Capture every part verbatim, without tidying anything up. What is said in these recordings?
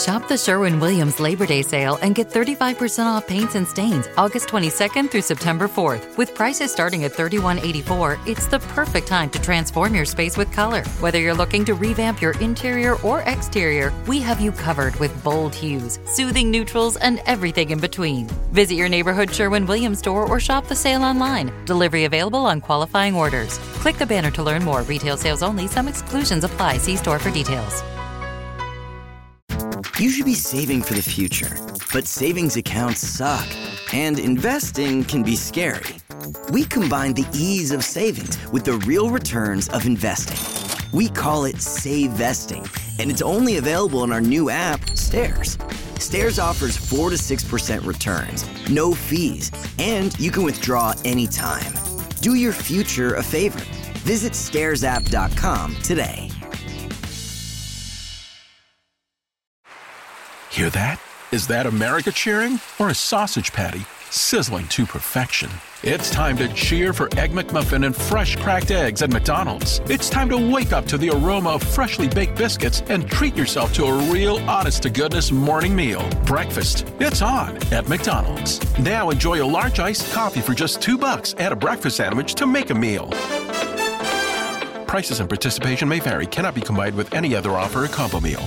Shop the Sherwin-Williams Labor Day sale and get thirty-five percent off paints and stains August twenty-second through September fourth. With prices starting at thirty-one eighty-four, it's the perfect time to transform your space with color. Whether you're looking to revamp your interior or exterior, we have you covered with bold hues, soothing neutrals, and everything in between. Visit your neighborhood Sherwin-Williams store or shop the sale online. Delivery available on qualifying orders. Click the banner to learn more. Retail sales only. Some exclusions apply. See store for details. You should be saving for the future, but savings accounts suck, and investing can be scary. We combine the ease of savings with the real returns of investing. We call it Save Vesting, and it's only available in our new app, Stairs. Stairs offers four to six percent returns, no fees, and you can withdraw anytime. Do your future a favor. Visit stairs app dot com today. Hear that? Is that America cheering or a sausage patty sizzling to perfection? It's time to cheer for Egg McMuffin and fresh cracked eggs at McDonald's. It's time to wake up to the aroma of freshly baked biscuits and treat yourself to a real honest-to-goodness morning meal. Breakfast, it's on at McDonald's. Now enjoy a large iced coffee for just two bucks and a breakfast sandwich to make a meal. Prices and participation may vary. Cannot be combined with any other offer or combo meal.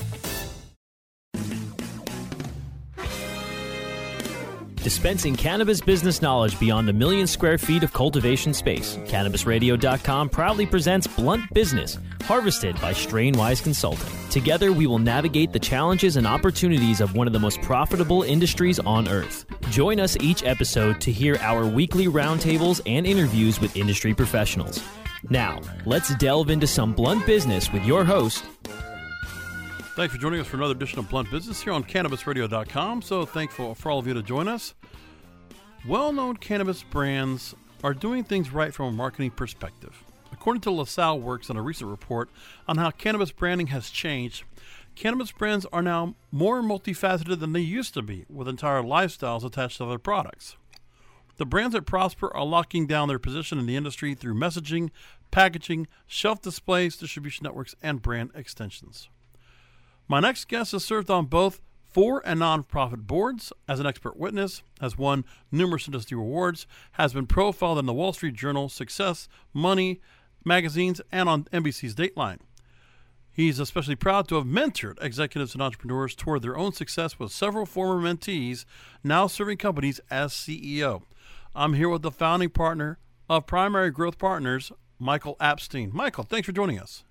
Dispensing cannabis business knowledge beyond a million square feet of cultivation space, Cannabis Radio dot com proudly presents Blunt Business, harvested by Strainwise Consulting. Together, we will navigate the challenges and opportunities of one of the most profitable industries on earth. Join us each episode to hear our weekly roundtables and interviews with industry professionals. Now, let's delve into some blunt business with your host. Thanks for joining us for another edition of Blunt Business here on Cannabis Radio dot com. So thankful for all of you to join us. Well-known cannabis brands are doing things right from a marketing perspective. According to LaSalle Works on a recent report on how cannabis branding has changed, cannabis brands are now more multifaceted than they used to be, with entire lifestyles attached to their products. The brands that prosper are locking down their position in the industry through messaging, packaging, shelf displays, distribution networks, and brand extensions. My next guest has served on both for and nonprofit boards, as an expert witness, has won numerous industry awards, has been profiled in the Wall Street Journal, Success, Money magazines, and on N B C's Dateline. He's especially proud to have mentored executives and entrepreneurs toward their own success with several former mentees now serving companies as C E O. I'm here with the founding partner of Primary Growth Partners, Michael Apstein. Michael, thanks for joining us.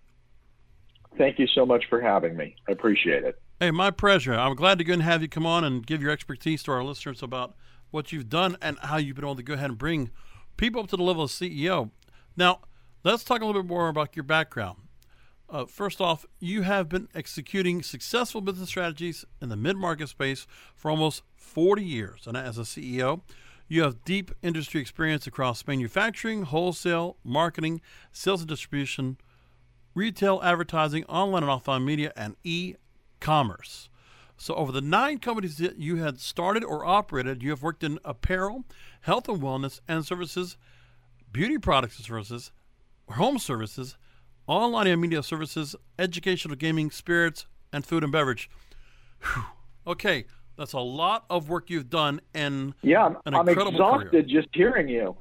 Thank you so much for having me. I appreciate it. Hey, my pleasure. I'm glad to go and have you come on and give your expertise to our listeners about what you've done and how you've been able to go ahead and bring people up to the level of C E O. Now, let's talk a little bit more about your background. Uh, first off, you have been executing successful business strategies in the mid-market space for almost forty years. And as a C E O, you have deep industry experience across manufacturing, wholesale, marketing, sales and distribution, retail, advertising, online and offline media, and e-commerce. So over the nine companies that you had started or operated, you have worked in apparel, health and wellness and services, beauty products and services, home services, online and media services, educational, gaming, spirits, and food and beverage. Whew. Okay, that's a lot of work you've done in yeah, an I'm incredible exhausted career. just hearing you.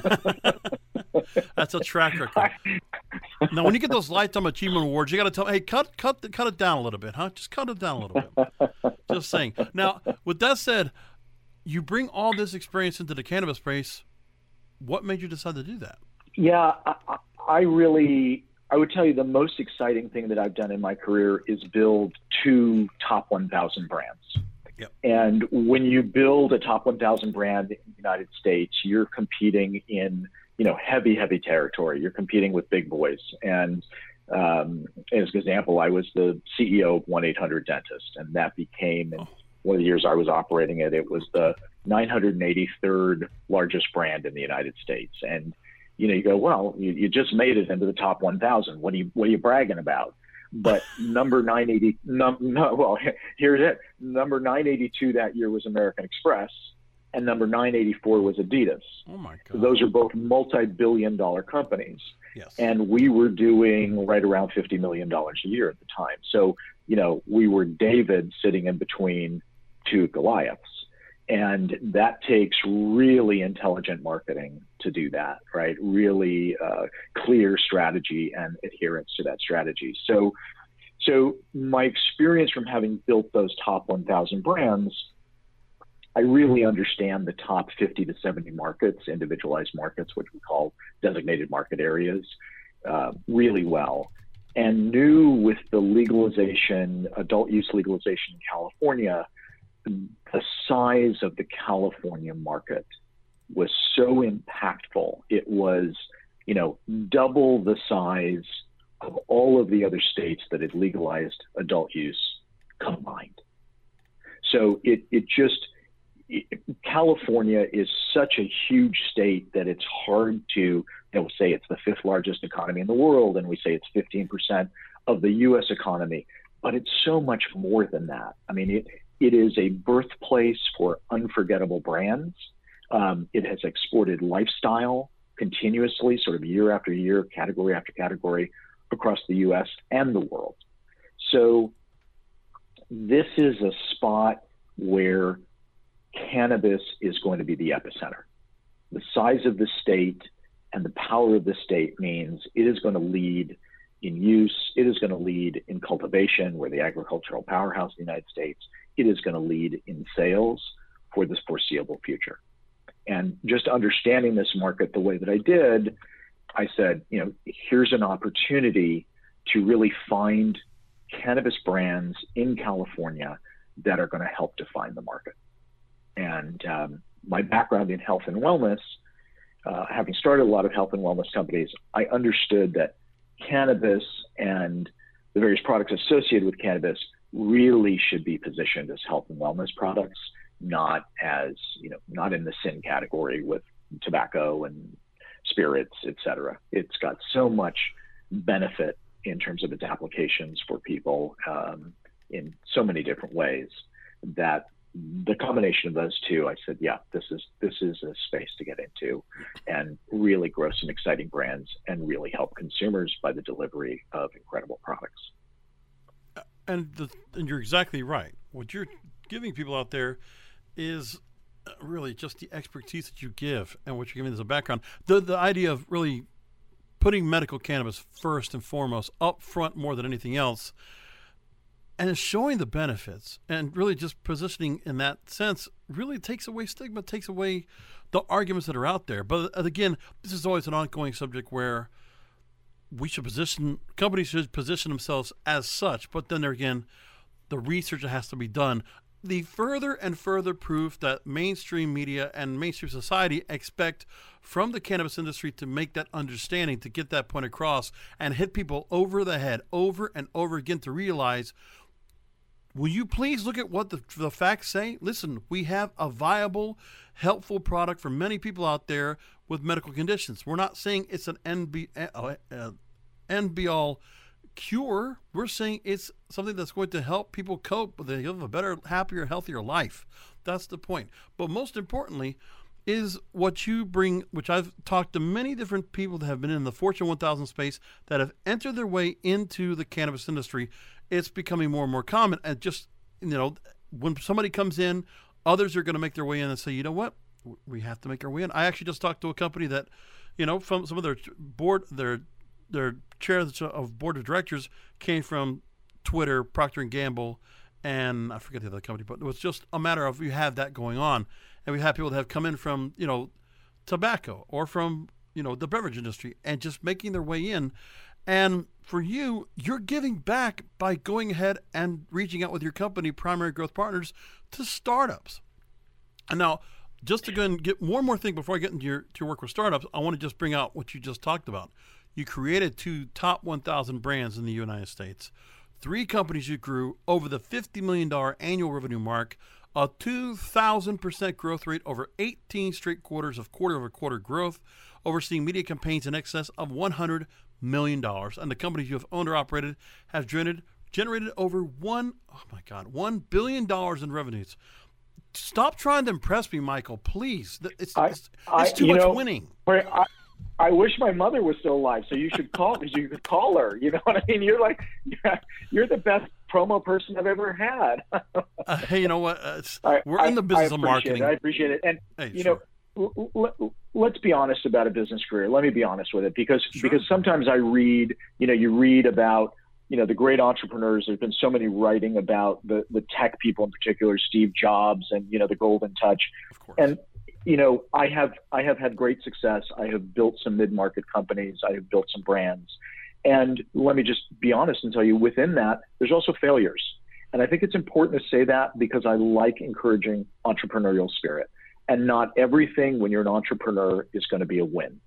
That's a track record. Now, when you get those Lifetime Achievement Awards, you got to tell, hey, cut, cut, cut it down a little bit, huh? Just cut it down a little bit. Just saying. Now, with that said, you bring all this experience into the cannabis space. What made you decide to do that? Yeah, I, I really, I would tell you the most exciting thing that I've done in my career is build two top one thousand brands. Yep. And when you build a top one thousand brand in the United States, you're competing in, you know, heavy, heavy territory. You're competing with big boys. And um, as an example, I was the C E O of one eight hundred Dentist, and that became, in one of the years I was operating it, it was the nine hundred eighty-third largest brand in the United States. And, you know, you go, well, you, you just made it into the top one thousand. What are you, what are you bragging about? But number nine eighty, num, no, well, here's it. Number nine eighty-two that year was American Express, and number nine eighty-four was Adidas. Oh my God! So those are both multi-billion dollar companies. Yes. And we were doing right around fifty million dollars a year at the time. So you know, we were David sitting in between two Goliaths. And that takes really intelligent marketing to do that, right? Really uh, clear strategy and adherence to that strategy. So, so my experience from having built those top one thousand brands, I really understand the top fifty to seventy markets, individualized markets, which we call designated market areas, uh, really well. And knew with the legalization, adult use legalization in California, the size of the California market was so impactful. It was, you know, double the size of all of the other states that had legalized adult use combined. So it, it just, it, California is such a huge state that it's hard to, you know, say it's the fifth largest economy in the world, and we say it's fifteen percent of the U S economy, but it's so much more than that. I mean, it, It is a birthplace for unforgettable brands. Um, it has exported lifestyle continuously, sort of year after year, category after category across the U S and the world. So this is a spot where cannabis is going to be the epicenter. The size of the state and the power of the state means it is going to lead in use. It is going to lead in cultivation. We're the agricultural powerhouse of the United States. It is going to lead in sales for this foreseeable future. And just understanding this market the way that I did, I said, you know, here's an opportunity to really find cannabis brands in California that are going to help define the market. And um, my background in health and wellness, uh, having started a lot of health and wellness companies, I understood that cannabis and the various products associated with cannabis really should be positioned as health and wellness products, not as, you know, not in the sin category with tobacco and spirits, et cetera. It's got so much benefit in terms of its applications for people um, in so many different ways that the combination of those two, I said, yeah, this is this is a space to get into and really grow some exciting brands and really help consumers by the delivery of incredible products. And, the, and you're exactly right. What you're giving people out there is really just the expertise that you give and what you're giving as a background. The the idea of really putting medical cannabis first and foremost up front more than anything else, and showing the benefits and really just positioning in that sense really takes away stigma, takes away the arguments that are out there. But again, this is always an ongoing subject where we should position, companies should position themselves as such, but then there again, the research that has to be done. The further and further proof that mainstream media and mainstream society expect from the cannabis industry to make that understanding, to get that point across and hit people over the head over and over again to realize, will you please look at what the, the facts say? Listen, we have a viable, helpful product for many people out there with medical conditions. We're not saying it's an end be, uh, uh, end be all cure. We're saying it's something that's going to help people cope with a, a better, happier, healthier life. That's the point. But most importantly is what you bring, which I've talked to many different people that have been in the Fortune one thousand space that have entered their way into the cannabis industry. It's becoming more and more common. And just, you know, when somebody comes in, others are going to make their way in and say, you know what, we have to make our way in. I actually just talked to a company that, you know, from some of their board, their their chair of board of directors came from Twitter, Procter and Gamble, and I forget the other company, but it was just a matter of you have that going on. And we have people that have come in from, you know, tobacco or from, you know, the beverage industry and just making their way in. And for you, you're giving back by going ahead and reaching out with your company, Primary Growth Partners, to startups. And now, just to go and get one more thing before I get into your, to your work with startups, I want to just bring out what you just talked about. You created two top one thousand brands in the United States. Three companies you grew over the fifty million dollars annual revenue mark, a two thousand percent growth rate over eighteen straight quarters of quarter-over-quarter growth, overseeing media campaigns in excess of one hundred million dollars. And the companies you have owned or operated have generated, generated over one, oh my God, one billion dollars in revenues. Stop trying to impress me, Michael, please. It's, I, it's, I, it's too you much know, winning. I, I wish my mother was still alive, so you should call because you could call her. You know what I mean? You're like, you're the best promo person I've ever had. uh, hey, you know what? Uh, I, we're I, in the business of marketing. It. I appreciate it. And, hey, you sure. know, l- l- let's be honest about a business career. Let me be honest with it, because Sure. because sometimes I read, you know, you read about, you know, the great entrepreneurs. There's been so many writing about the, the tech people in particular, Steve Jobs and, you know, the golden touch. Of course. And, you know, I have I have had great success. I have built some mid-market companies. I have built some brands. And let me just be honest and tell you, within that, there's also failures. And I think it's important to say that, because I like encouraging entrepreneurial spirit. And not everything when you're an entrepreneur is going to be a win.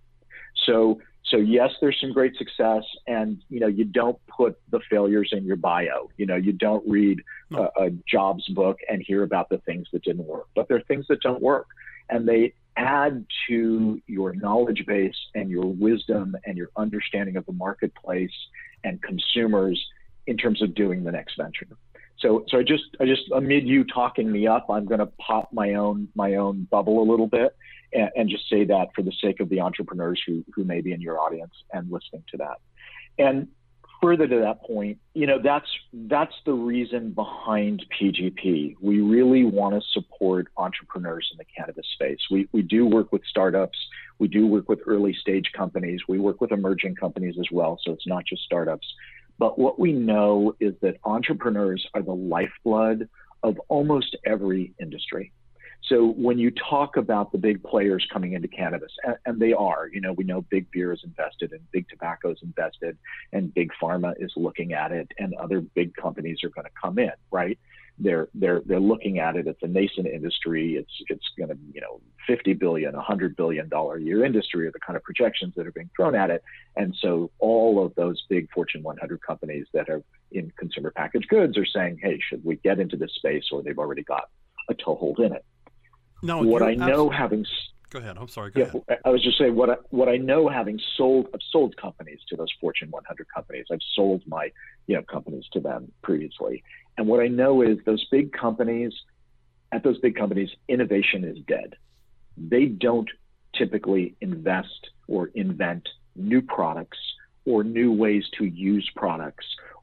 So, so yes, there's some great success, and, you know, you don't put the failures in your bio. You know, you don't read No. a, a Jobs book and hear about the things that didn't work, but there are things that don't work, and they add to your knowledge base and your wisdom and your understanding of the marketplace and consumers in terms of doing the next venture. So, so I just, I just, amid you talking me up, I'm going to pop my own, my own bubble a little bit, and, and just say that for the sake of the entrepreneurs who, who may be in your audience and listening to that. And further to that point, you know, that's, that's the reason behind P G P. We really want to support entrepreneurs in the cannabis space. We, we do work with startups. We do work with early stage companies. We work with emerging companies as well. So it's not just startups. But what we know is that entrepreneurs are the lifeblood of almost every industry. So when you talk about the big players coming into cannabis, and, and they are, you know, we know Big Beer is invested and Big Tobacco is invested and Big Pharma is looking at it, and other big companies are going to come in, right? They're they're they're looking at it. It's a nascent industry. It's it's going to, you know, fifty billion, a hundred billion dollar a year industry are the kind of projections that are being thrown at it. And so all of those big Fortune one hundred companies that are in consumer packaged goods are saying, hey, should we get into this space? Or they've already got a toehold in it. No, what I you're know absolutely- having Go ahead. I'm sorry. Go yeah, ahead. I was just saying what I, what I know having sold, I've sold companies to those Fortune one hundred companies. I've sold my, you know, companies to them previously. And what I know is those big companies, at those big companies, innovation is dead. They don't typically invest or invent new products or new ways to use products,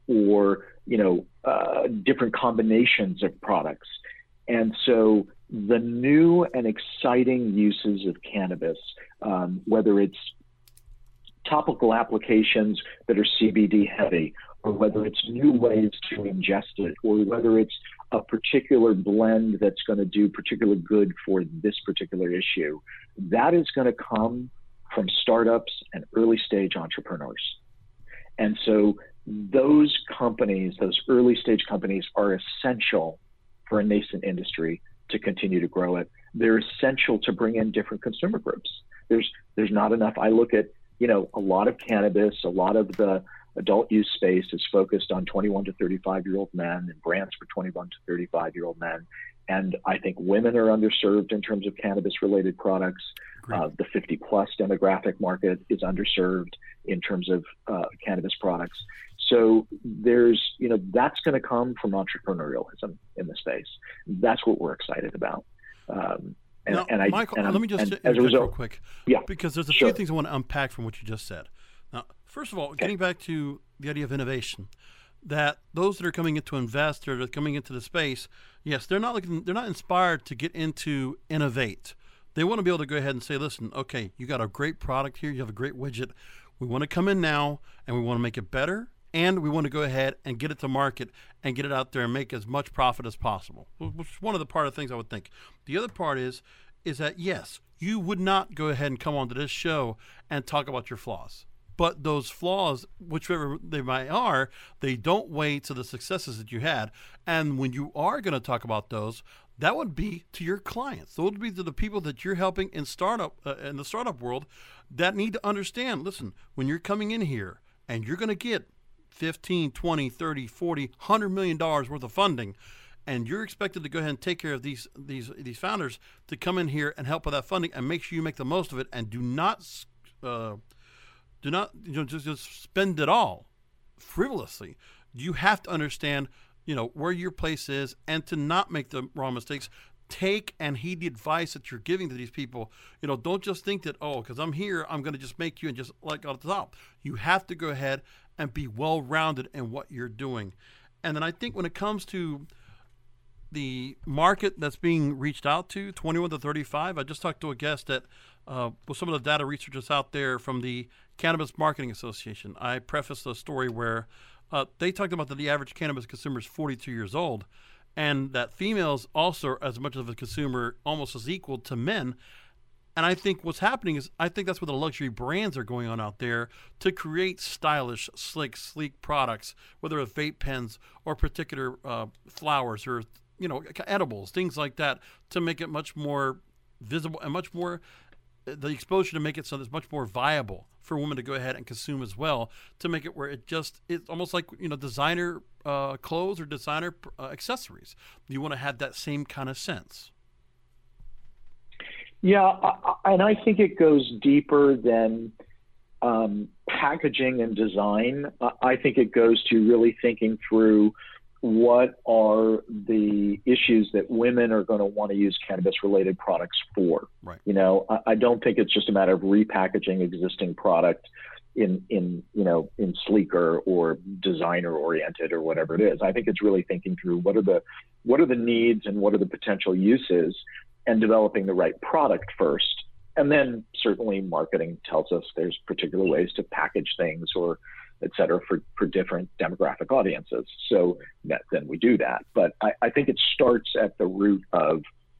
or, you know, uh, different combinations of products. And so the new and exciting uses of cannabis, um, whether it's topical applications that are C B D heavy, or whether it's new ways to ingest it, or whether it's a particular blend that's going to do particular good for this particular issue, that is going to come from startups and early stage entrepreneurs. And so those companies, those early stage companies, are essential for a nascent industry to continue to grow it. They're essential to bring in different consumer groups. There's there's not enough. I look at, you know, a lot of cannabis, a lot of the adult use space is focused on twenty-one to thirty-five year old men and brands for twenty-one to thirty-five year old men. And I think women are underserved in terms of cannabis related products. Uh, the fifty plus demographic market is underserved in terms of uh, cannabis products. So there's, you know, that's going to come from entrepreneurialism in the space. That's what we're excited about. Um, and, now, and I, Michael, and let me just and interject as a result, real quick. Yeah, because there's a sure. few things I want to unpack from what you just said. Now, first of all, Okay. getting back to the idea of innovation, that those that are coming in to invest or that are coming into the space, yes, they're not looking, they're not inspired to get into innovate. They want to be able to go ahead and say, listen, okay, you got a great product here, you have a great widget. We want to come in now and we want to make it better, and we want to go ahead and get it to market and get it out there and make as much profit as possible, which is one of the part of things I would think. The other part is, is that, yes, you would not go ahead and come onto this show and talk about your flaws. But those flaws, whichever they might are, they don't weigh to the successes that you had. And when you are going to talk about those, that would be to your clients. Those would be to the people that you're helping in startup uh, in the startup world that need to understand, listen, when you're coming in here and you're going to get fifteen, twenty, thirty, forty, one hundred million dollars worth of funding, and you're expected to go ahead and take care of these these these founders to come in here and help with that funding and make sure you make the most of it, and do not uh, do not you know just, just spend it all frivolously. You have to understand, you know, where your place is, and to not make the wrong mistakes. Take and heed the advice that you're giving to these people. You know, don't just think that, oh, because I'm here, I'm going to just make you and just like on the top. You have to go ahead and be well-rounded in what you're doing. And then I think when it comes to the market that's being reached out to, twenty-one to thirty-five, I just talked to a guest that uh, was some of the data researchers out there from the Cannabis Marketing Association. I prefaced a story where uh, they talked about that the average cannabis consumer is forty-two years old, and that females also are as much of a consumer, almost as equal to men. And I think what's happening is I think that's where the luxury brands are going on out there to create stylish, slick, sleek products, whether it's vape pens or particular uh, flowers or, you know, edibles, things like that, to make it much more visible and much more, the exposure to make it so that it's much more viable for women to go ahead and consume as well, to make it where it just, it's almost like, you know, designer uh, clothes or designer uh, accessories. You want to have that same kind of sense. Yeah, I, and I think it goes deeper than um, packaging and design. I think it goes to really thinking through what are the issues that women are going to want to use cannabis-related products for. Right. You know, I, I don't think it's just a matter of repackaging existing product in, in you know, in sleeker or designer-oriented or whatever it is. I think it's really thinking through what are the what are the needs and what are the potential uses, and developing the right product first. And then certainly marketing tells us there's particular ways to package things or et cetera for, for different demographic audiences. So that, then we do that. But I, I think it starts at the root of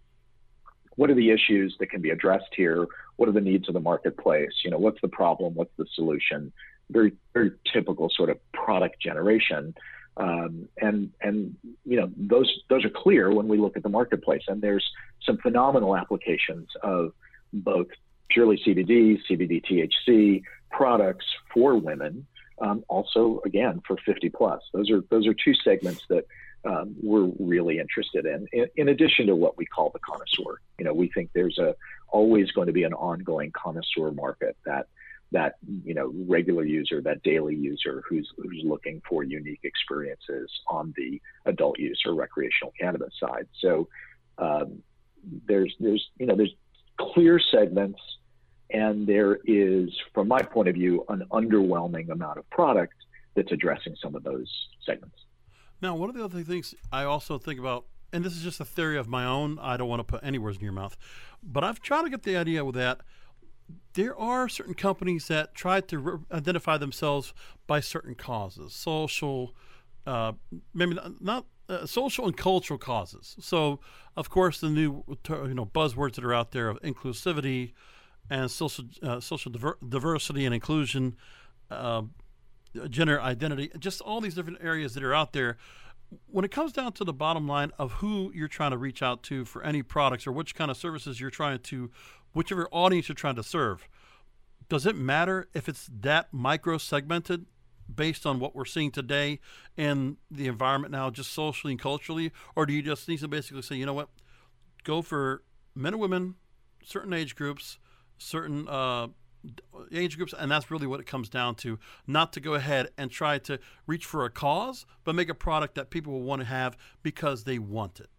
what are the issues that can be addressed here? What are the needs of the marketplace? You know, what's the problem? What's the solution? Very, very typical sort of product generation. Um, and, and, you know, those, those are clear when we look at the marketplace, and there's some phenomenal applications of both purely C B D, C B D T H C products for women. Um, also, again, for fifty plus, those are, those are two segments that um, we're really interested in, in, in addition to what we call the connoisseur. You know, we think there's a, always going to be an ongoing connoisseur market, that that, you know, regular user, that daily user who's who's looking for unique experiences on the adult use or recreational cannabis side. So um, there's there's you know there's clear segments, and there is, from my point of view, an underwhelming amount of product that's addressing some of those segments. Now, one of the other things I also think about, and this is just a theory of my own, I don't want to put any words in your mouth, but I've tried to get the idea with that there are certain companies that try to re- identify themselves by certain causes, social, uh, maybe not, not uh, social and cultural causes. So, of course, the new you know buzzwords that are out there of inclusivity and social uh, social diver- diversity and inclusion, uh, gender identity, just all these different areas that are out there. When it comes down to the bottom line of who you're trying to reach out to for any products or which kind of services you're trying to, whichever audience you're trying to serve, does it matter if it's that micro segmented based on what we're seeing today in the environment now, just socially and culturally? Or do you just need to basically say, you know what, go for men and women, certain age groups, certain uh, age groups, and that's really what it comes down to, not to go ahead and try to reach for a cause, but make a product that people will want to have because they want it?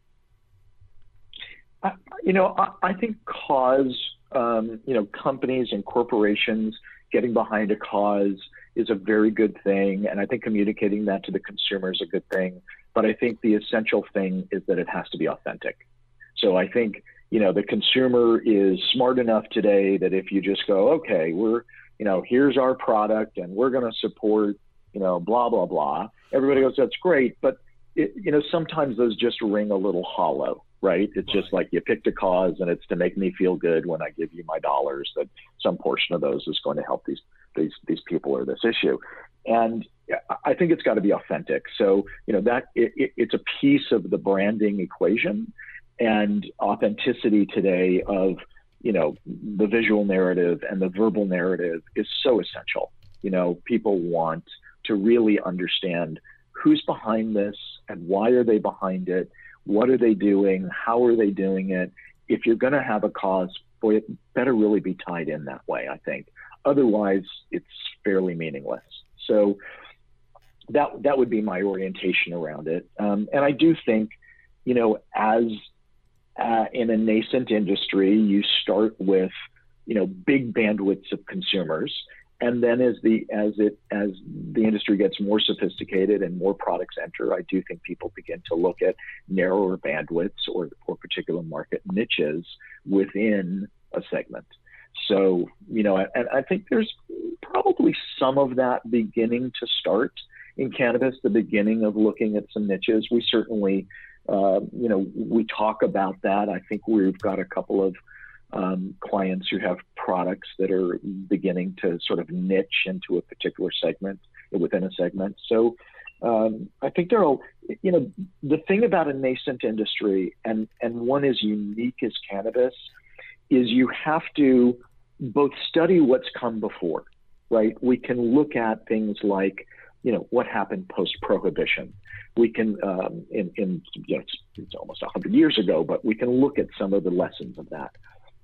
Uh, you know, I, I think cause, um, you know, companies and corporations getting behind a cause is a very good thing, and I think communicating that to the consumer is a good thing. But I think the essential thing is that it has to be authentic. So I think, you know, the consumer is smart enough today that if you just go, okay, we're, you know, here's our product and we're going to support, you know, blah, blah, blah. Everybody goes, that's great. But, it, you know, sometimes those just ring a little hollow, right? It's just like you picked a cause and it's to make me feel good when I give you my dollars, that some portion of those is going to help these, these, these people or this issue. And I think it's got to be authentic. So, you know, that it, it, it's a piece of the branding equation. And authenticity today of, you know, the visual narrative and the verbal narrative is so essential. You know, people want to really understand who's behind this and why are they behind it? What are they doing? How are they doing it? If you're going to have a cause, boy, it better really be tied in that way, I think. Otherwise, it's fairly meaningless. So that that would be my orientation around it. Um, and I do think, you know, as Uh, in a nascent industry, you start with, you know, big bandwidths of consumers, And then as the as it as the industry gets more sophisticated and more products enter, I do think people begin to look at narrower bandwidths or or particular market niches within a segment. So, you know, and I think there's probably some of that beginning to start in cannabis, the beginning of looking at some niches. We certainly, uh, you know, we talk about that. I think we've got a couple of um, clients who have products that are beginning to sort of niche into a particular segment within a segment. So um, I think there are, you know, the thing about a nascent industry, and, and one as unique as cannabis, is you have to both study what's come before, right? We can look at things like, you know, what happened post-prohibition. We can, um, in, in you know, it's, it's almost one hundred years ago, but we can look at some of the lessons of that.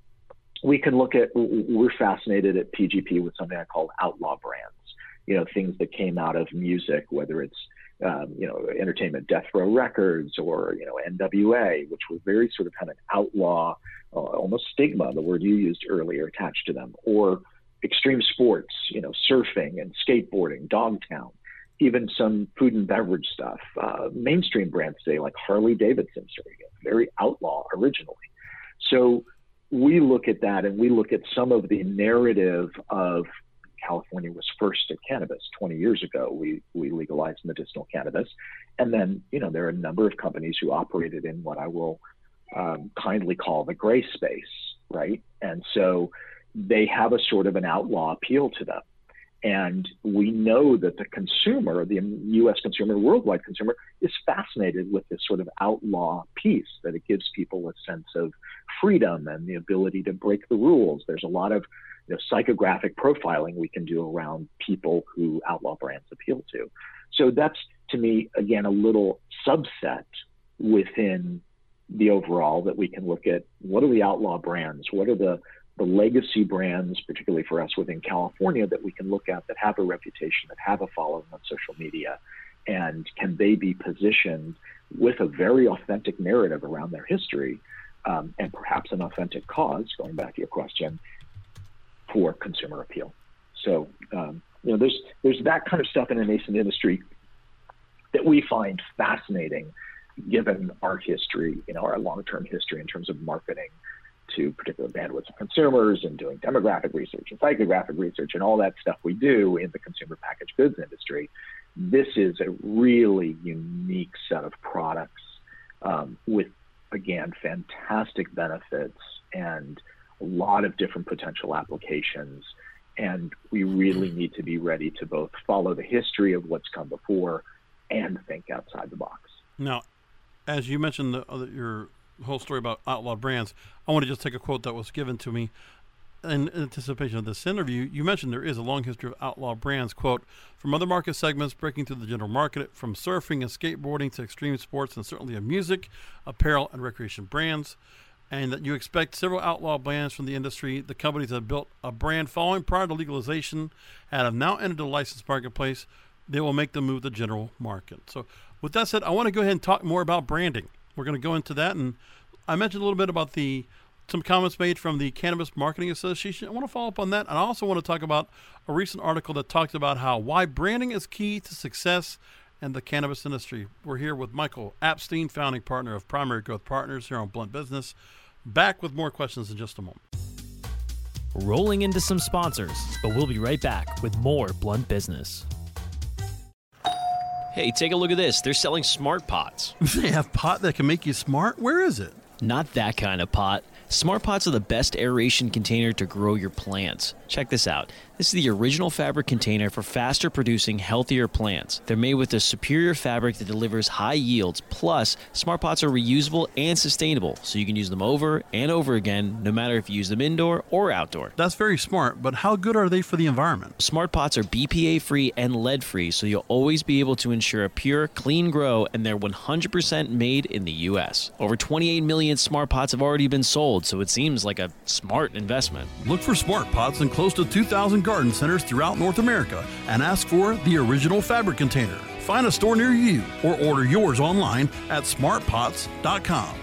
We can look at, we're fascinated at P G P with something I call outlaw brands, you know, things that came out of music, whether it's, um, you know, entertainment, Death Row Records, or, you know, N W A, which were very sort of kind of outlaw, uh, almost stigma, the word you used earlier, attached to them, or extreme sports, you know, surfing and skateboarding, Dogtown, even some food and beverage stuff, uh, mainstream brands today like Harley Davidson, very outlaw originally. So we look at that, and we look at some of the narrative of California was first at cannabis twenty years ago. We we legalized medicinal cannabis, and then, you know, there are a number of companies who operated in what I will um, kindly call the gray space, right? And so they have a sort of an outlaw appeal to them. And we know that the consumer, the U S consumer, worldwide consumer, is fascinated with this sort of outlaw piece, that it gives people a sense of freedom and the ability to break the rules. There's a lot of, you know, psychographic profiling we can do around people who outlaw brands appeal to. So that's, to me, again, a little subset within the overall that we can look at. What are the outlaw brands? What are the the legacy brands, particularly for us within California, that we can look at that have a reputation, that have a following on social media, and can they be positioned with a very authentic narrative around their history, um, and perhaps an authentic cause, going back to your question, for consumer appeal. So, um, you know, there's there's that kind of stuff in a nascent industry that we find fascinating, given our history, you know, our long-term history in terms of marketing to particular bandwidths of consumers, and doing demographic research and psychographic research and all that stuff we do in the consumer packaged goods industry. This is a really unique set of products um, with, again, fantastic benefits and a lot of different potential applications. And we really need to be ready to both follow the history of what's come before and think outside the box. Now, as you mentioned the, uh, your whole story about outlaw brands, I want to just take a quote that was given to me in anticipation of this interview. You mentioned there is a long history of outlaw brands, quote, from other market segments breaking through the general market, from surfing and skateboarding to extreme sports, and certainly of music, apparel, and recreation brands, and that you expect several outlaw brands from the industry. The companies that have built a brand following prior to legalization and have now entered the licensed marketplace, they will make the move to the general market. So with that said, I want to go ahead and talk more about branding. We're going to go into that, and I mentioned a little bit about the some comments made from the Cannabis Marketing Association. I want to follow up on that, and I also want to talk about a recent article that talks about how why branding is key to success in the cannabis industry. We're here with Michael Apstein, founding partner of Primary Growth Partners here on Blunt Business. Back with more questions in just a moment. Rolling into some sponsors, but we'll be right back with more Blunt Business. Hey, take a look at this. They're selling smart pots. They have pot that can make you smart? Where is it? Not that kind of pot. Smart pots are the best aeration container to grow your plants. Check this out. This is the original fabric container for faster producing, healthier plants. They're made with a superior fabric that delivers high yields. Plus, smart pots are reusable and sustainable, so you can use them over and over again, no matter if you use them indoor or outdoor. That's very smart, but how good are they for the environment? Smart pots are B P A-free and lead-free, so you'll always be able to ensure a pure, clean grow, and they're one hundred percent made in the U S. Over twenty-eight million smart pots have already been sold, so it seems like a smart investment. Look for smart pots in close to two thousand garden centers throughout North America and ask for the original fabric container. Find a store near you or order yours online at smart pots dot com.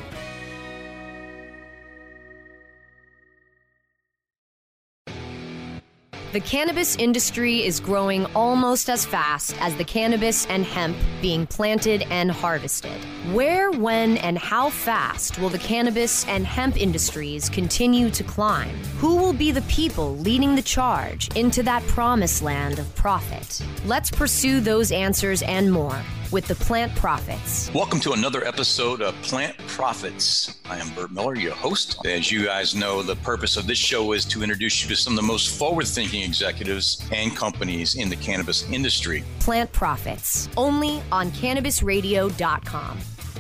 The cannabis industry is growing almost as fast as the cannabis and hemp being planted and harvested. Where, when, and how fast will the cannabis and hemp industries continue to climb? Who will be the people leading the charge into that promised land of profit? Let's pursue those answers and more with the Plant Profits. Welcome to another episode of Plant Profits. I am Bert Miller, your host. As you guys know, the purpose of this show is to introduce you to some of the most forward-thinking executives and companies in the cannabis industry. Plant Profits, only on cannabis radio dot com.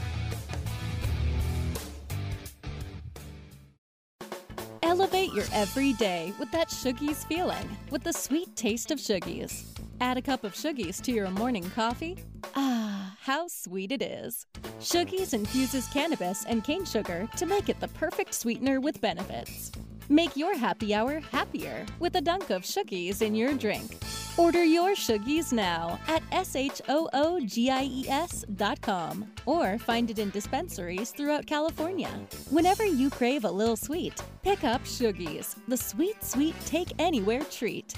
Elevate your everyday with that Shoogies feeling, with the sweet taste of Shoogies. Add a cup of Shoogies to your morning coffee. Ah, how sweet it is. Shoogies infuses cannabis and cane sugar to make it the perfect sweetener with benefits. Make your happy hour happier with a dunk of Shoogies in your drink. Order your Shoogies now at S H O O G I E S dot com or find it in dispensaries throughout California. Whenever you crave a little sweet, pick up Shoogies, the sweet, sweet take-anywhere treat.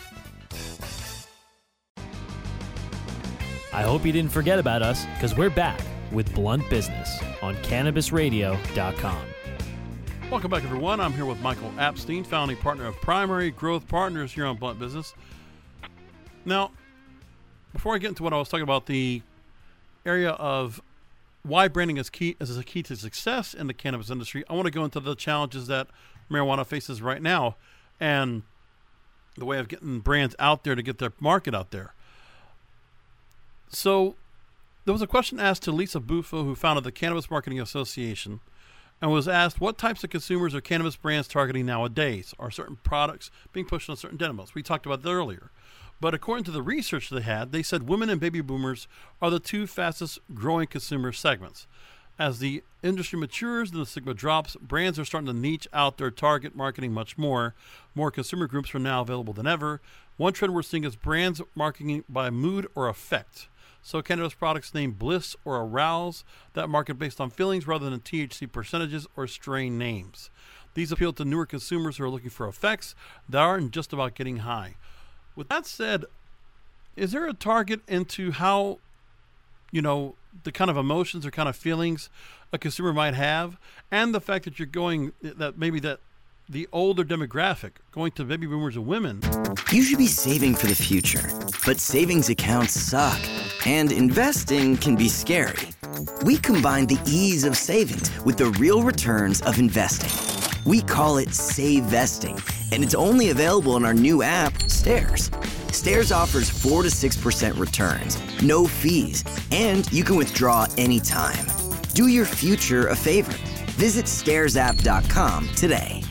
I hope you didn't forget about us, because we're back with Blunt Business on cannabis radio dot com. Welcome back, everyone. I'm here with Michael Apstein, founding partner of Primary Growth Partners here on Blunt Business. Now, before I get into what I was talking about, the area of why branding is key is a key to success in the cannabis industry, I want to go into the challenges that marijuana faces right now and the way of getting brands out there to get their market out there. So there was a question asked to Lisa Bufo, who founded the Cannabis Marketing Association, and was asked, what types of consumers are cannabis brands targeting nowadays? Are certain products being pushed on certain demos? We talked about that earlier. But according to the research they had, they said women and baby boomers are the two fastest growing consumer segments. As the industry matures and the stigma drops, brands are starting to niche out their target marketing much more. More consumer groups are now available than ever. One trend we're seeing is brands marketing by mood or affect. So cannabis products named Bliss or Arouse that market based on feelings rather than T H C percentages or strain names. These appeal to newer consumers who are looking for effects that aren't just about getting high. With that said, is there a target into how, you know, the kind of emotions or kind of feelings a consumer might have, and the fact that you're going, that maybe that the older demographic, going to baby boomers and women? You should be saving for the future, but savings accounts suck, and investing can be scary. We combine the ease of savings with the real returns of investing. We call it Save Vesting, and it's only available in our new app, Stairs. Stairs offers four to six percent returns, no fees, and you can withdraw anytime. Do your future a favor. Visit stairs app dot com today.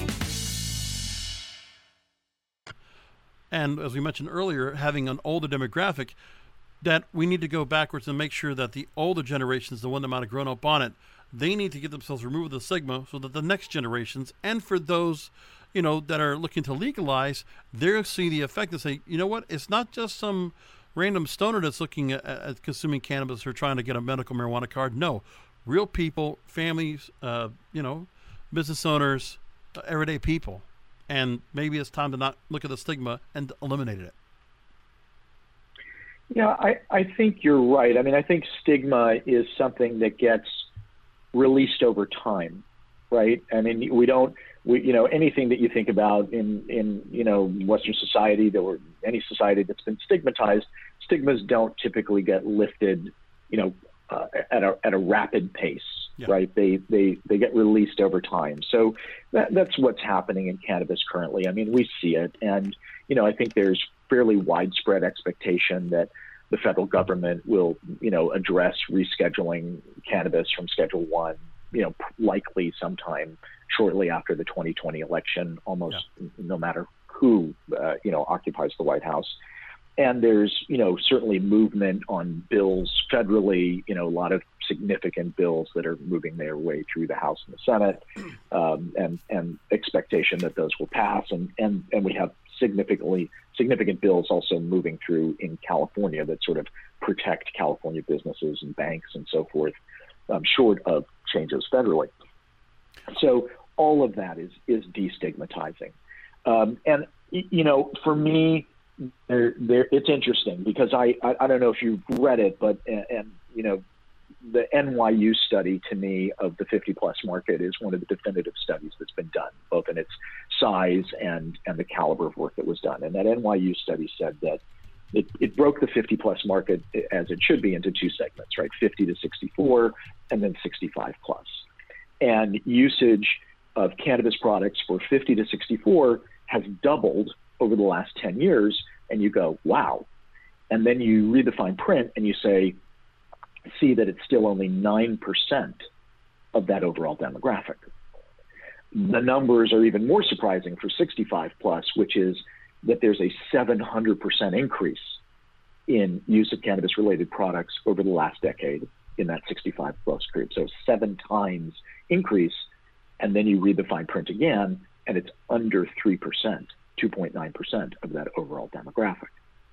And as we mentioned earlier, having an older demographic, that we need to go backwards and make sure that the older generations, the one that might have grown up on it, they need to get themselves removed of the stigma so that the next generations, and for those, you know, that are looking to legalize, they'll see the effect and say, you know what, it's not just some random stoner that's looking at, at consuming cannabis or trying to get a medical marijuana card. No, real people, families, uh, you know, business owners, uh, everyday people. And maybe it's time to not look at the stigma and eliminate it. Yeah, I, I think you're right. I mean, I think stigma is something that gets released over time, right? I mean, we don't, we, you know, anything that you think about in, in, you know, Western society, that or any society that's been stigmatized, stigmas don't typically get lifted, you know, uh, at a at a rapid pace, yeah. right? They they they get released over time. So that, that's what's happening in cannabis currently. I mean, we see it, and you know, I think there's fairly widespread expectation that the federal government will, you know, address rescheduling cannabis from Schedule One, you know, likely sometime shortly after the twenty twenty election, almost yeah. no matter who, uh, you know, occupies the White House. And there's, you know, certainly movement on bills federally, you know, a lot of significant bills that are moving their way through the House and the Senate, um, and, and expectation that those will pass. And, and, and we have significantly significant bills also moving through in California that sort of protect California businesses and banks and so forth, um, short of changes federally. So all of that is, is destigmatizing. Um, and you know, for me, they're, they're, it's interesting because I, I, I don't know if you've read it, but, and, and, you know, the N Y U study to me of the fifty plus market is one of the definitive studies that's been done, both in its size and, and the caliber of work that was done. And that N Y U study said that it, it broke the fifty plus market, as it should be, into two segments, right? fifty to sixty-four and then sixty-five plus. And usage of cannabis products for fifty to sixty-four has doubled over the last ten years. And you go, wow. And then you read the fine print and you say, see that it's still only nine percent of that overall demographic. The numbers are even more surprising for sixty-five plus, which is that there's a seven hundred percent increase in use of cannabis related products over the last decade in that sixty-five plus group. So seven times increase. And then you read the fine print again, and it's under three percent, two point nine percent of that overall demographic.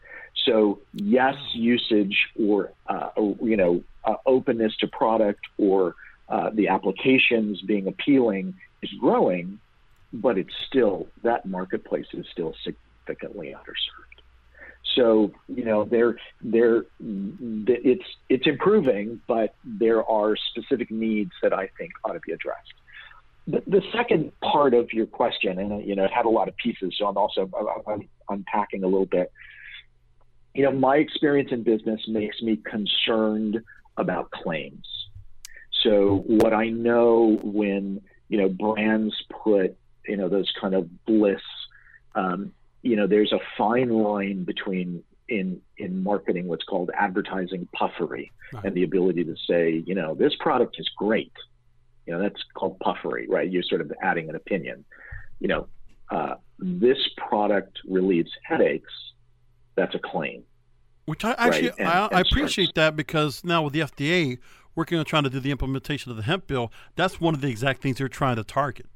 So yes, usage or, uh, you know, uh, openness to product or uh, the applications being appealing is growing, but it's still, that marketplace is still significantly underserved. So, you know, they're, they're, it's, it's improving, but there are specific needs that I think ought to be addressed. The, the second part of your question, and, you know, it had a lot of pieces, so I'm also I'm unpacking a little bit. You know, my experience in business makes me concerned about claims. So what I know when, you know, brands put, you know, those kind of bliss, um, you know, there's a fine line between in, in marketing, what's called advertising puffery, right, and the ability to say, you know, this product is great. You know, that's called puffery, right? You're sort of adding an opinion. You know, uh, this product relieves headaches. That's a claim. Which I actually, right? and, I, and I appreciate that, because now with the F D A working on trying to do the implementation of the hemp bill, that's one of the exact things they're trying to target.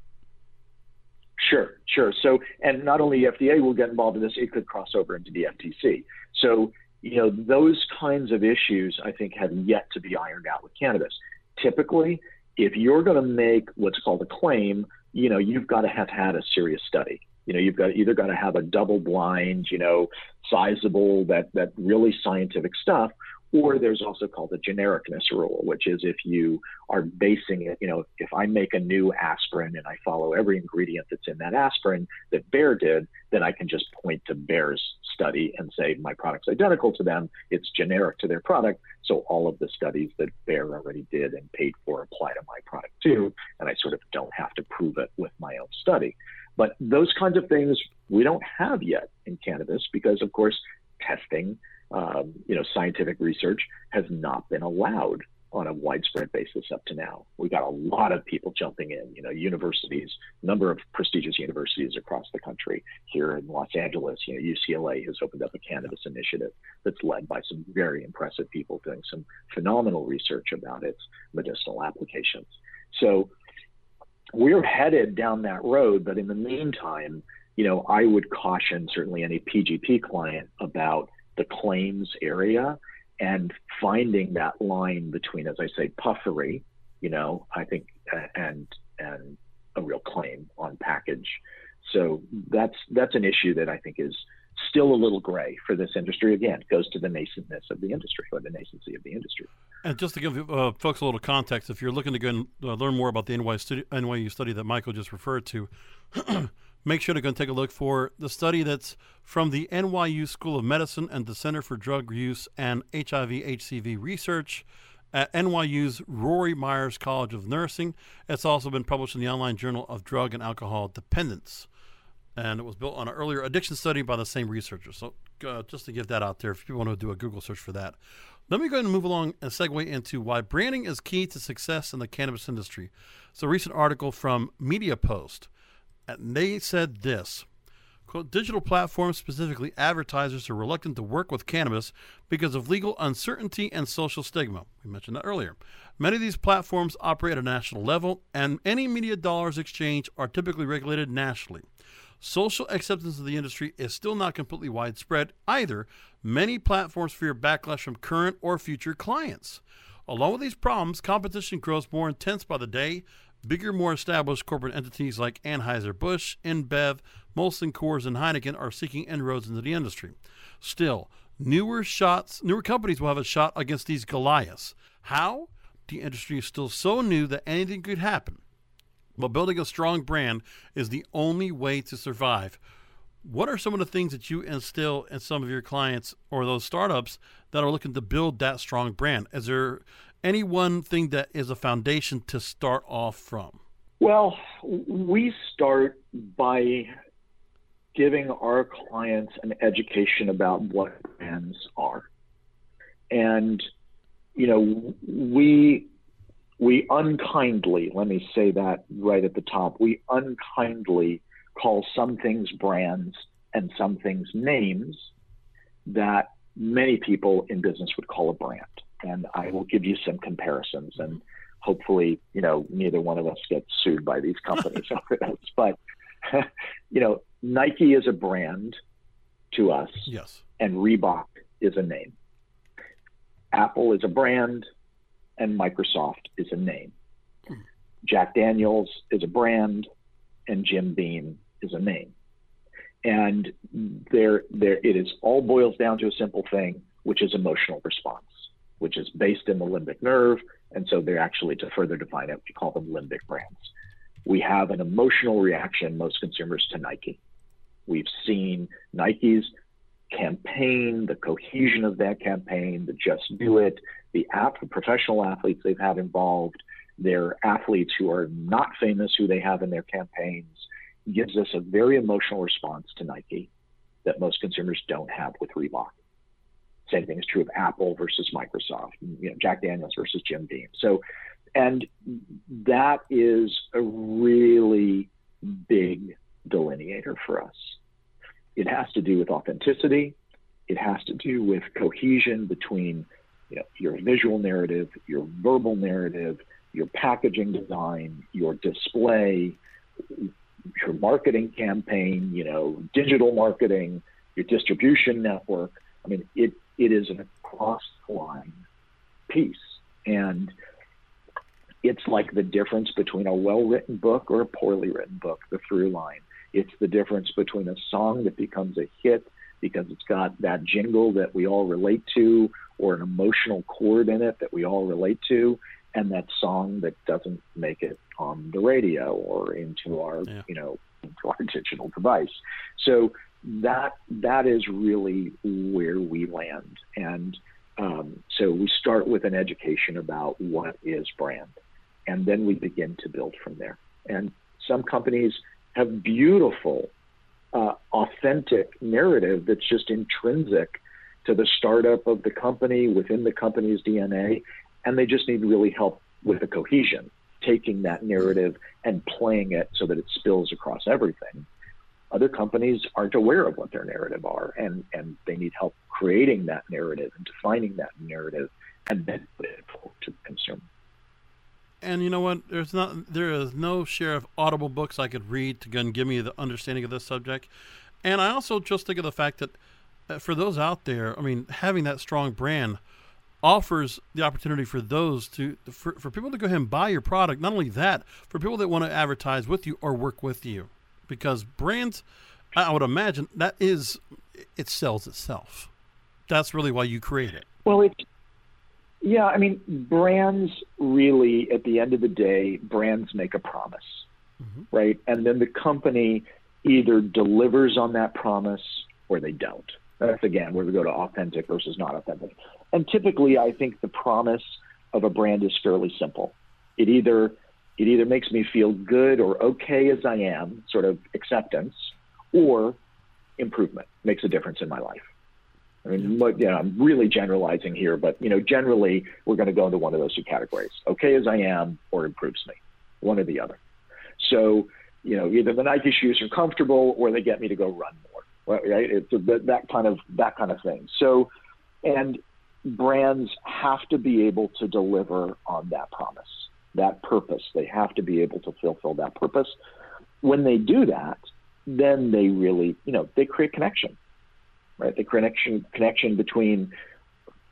Sure, sure. So, and not only the F D A will get involved in this, it could cross over into the F T C. So, you know, those kinds of issues, I think, have yet to be ironed out with cannabis. Typically, if you're going to make what's called a claim, you know, you've got to have had a serious study. You know, you've got either got to have a double blind, you know, sizable, that, that really scientific stuff, or there's also called the genericness rule, which is if you are basing it, you know, if I make a new aspirin and I follow every ingredient that's in that aspirin that Bayer did, then I can just point to Bayer's study and say my product's identical to them. It's generic to their product. So all of the studies that Bayer already did and paid for apply to my product too. And I sort of don't have to prove it with my own study. But those kinds of things we don't have yet in cannabis because, of course, testing, um, you know, scientific research has not been allowed on a widespread basis up to now. We've got a lot of people jumping in, you know, universities, number of prestigious universities across the country. Here in Los Angeles, you know, U C L A has opened up a cannabis initiative that's led by some very impressive people doing some phenomenal research about its medicinal applications. So we're headed down that road, but in the meantime, you know, I would caution certainly any P G P client about the claims area and finding that line between, as I say, puffery, you know, I think, and and a real claim on package. So that's that's an issue that I think is still a little gray for this industry. Again, it goes to the nascentness of the industry or the nascency of the industry. And just to give uh, folks a little context, if you're looking to go and uh, learn more about the N Y U study, N Y U study that Michael just referred to, make sure to go and take a look for the study that's from the N Y U School of Medicine and the Center for Drug Use and H I V H C V Research at N Y U's Rory Myers College of Nursing. It's also been published in the online Journal of Drug and Alcohol Dependence. And it was built on an earlier addiction study by the same researchers. So uh, just to give that out there, if you want to do a Google search for that. Let me go ahead and move along and segue into why branding is key to success in the cannabis industry. It's a recent article from MediaPost, and they said this, quote, digital platforms, specifically advertisers, are reluctant to work with cannabis because of legal uncertainty and social stigma. We mentioned that earlier. Many of these platforms operate at a national level, and any media dollars exchanged are typically regulated nationally. Social acceptance of the industry is still not completely widespread either. Many platforms fear backlash from current or future clients. Along with these problems, competition grows more intense by the day. Bigger, more established corporate entities like Anheuser-Busch, InBev, Molson Coors, and Heineken are seeking inroads into the industry. Still, newer shots, newer companies will have a shot against these Goliaths. How? The industry is still so new that anything could happen. But building a strong brand is the only way to survive. What are some of the things that you instill in some of your clients or those startups that are looking to build that strong brand? Is there any one thing that is a foundation to start off from? Well, we start by giving our clients an education about what brands are. And, you know, we we unkindly, let me say that right at the top, we unkindly call some things brands and some things names that many people in business would call a brand. And I will give you some comparisons, and hopefully, you know, neither one of us gets sued by these companies over this. But, you know, Nike is a brand to us, yes, and Reebok is a name. Apple is a brand, and Microsoft is a name. Hmm. Jack Daniels is a brand, and Jim Beam is a name. And there, there, it is all boils down to a simple thing, which is emotional response, which is based in the limbic nerve. And so they're actually, to further define it, we call them limbic brands. We have an emotional reaction, most consumers, to Nike. We've seen Nike's campaign, the cohesion of that campaign, the Just Do It, the app, the professional athletes they've had involved, their athletes who are not famous, who they have in their campaigns, gives us a very emotional response to Nike that most consumers don't have with Reebok. Same thing is true of Apple versus Microsoft, you know, Jack Daniels versus Jim Beam. So, and that is a really big delineator for us. It has to do with authenticity. It has to do with cohesion between, you know, your visual narrative, your verbal narrative, your packaging design, your display, your marketing campaign, you know, digital marketing, your distribution network. I mean, it it is an across-the-line piece. And it's like the difference between a well-written book or a poorly written book, the through line. It's the difference between a song that becomes a hit because it's got that jingle that we all relate to, or an emotional chord in it that we all relate to, and that song that doesn't make it on the radio or into our, yeah. you know, into our digital device. So that that is really where we land. And um, so we start with an education about what is brand, and then we begin to build from there. And some companies have beautiful, uh, authentic narrative that's just intrinsic to the startup of the company, within the company's D N A, and they just need really help with the cohesion, taking that narrative and playing it so that it spills across everything. Other companies aren't aware of what their narrative are, and, and they need help creating that narrative and defining that narrative and then put it forward to the consumer. And you know what? There's not there is no share of Audible books I could read to give me the understanding of this subject. And I also just think of the fact that uh, for those out there, I mean, having that strong brand offers the opportunity for those to for, for people to go ahead and buy your product. Not only that, for people that want to advertise with you or work with you. Because brands, I would imagine, that is, it sells itself. That's really why you create it. Well, it, yeah, I mean, brands really, at the end of the day, brands make a promise, mm-hmm. right? And then the company either delivers on that promise or they don't. That's, again, where we go to authentic versus not authentic. And typically, I think the promise of a brand is fairly simple. It either... It either makes me feel good or okay as I am, sort of acceptance, or improvement, makes a difference in my life. I mean, you know, I'm really generalizing here, but, you know, generally we're going to go into one of those two categories, okay as I am or improves me, one or the other. So, you know, either the Nike shoes are comfortable or they get me to go run more, right? It's a, that kind of, that kind of thing. So, and brands have to be able to deliver on that promise. That purpose. They have to be able to fulfill that purpose. When they do that, then they really, you know, they create connection, right? They create connection, connection between